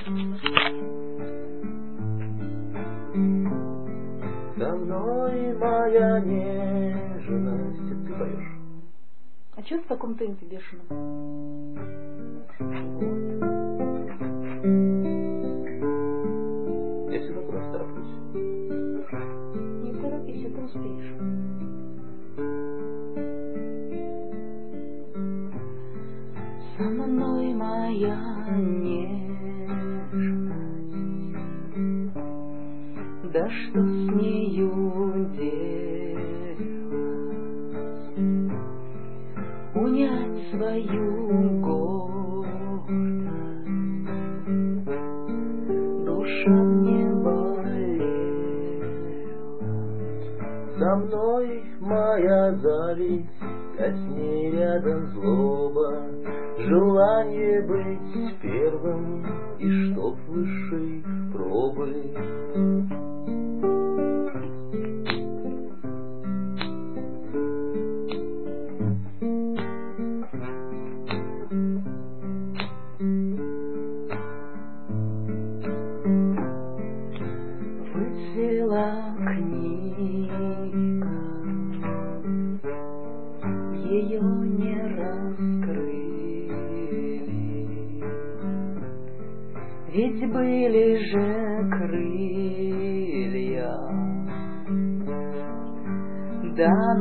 Со мной моя нежность. Ты поешь. А что в таком темпе бешеном? Я всегда куда-то тороплюсь. Не торопись, это успеешь. Со мной моя нежность, да что с нею делать? Унять свою гордость, душа мне болела. Со мной моя зависть, а с ней рядом злоба, желание быть первым и чтоб высшей пробы. Выцвела книга, ее не раскрыли, ведь были же крылья, да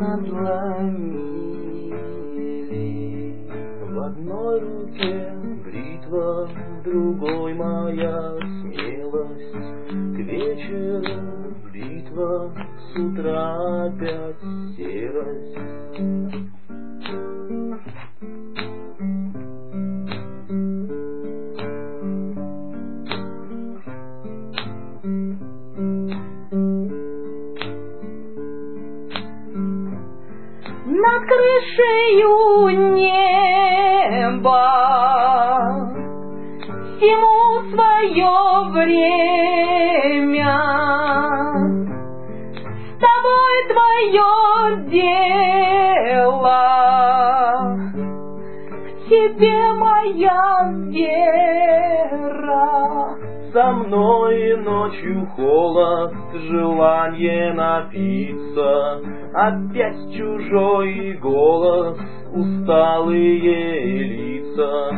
надломили. В одной руке бритва, в другой моя смелость. К вечеру битва, с утра опять серость. Над крышею неба всему свое время, с тобой твое дело, в тебе моя вера. Со мной ночью холод, желание напиться, опять чужой голос, усталые лица.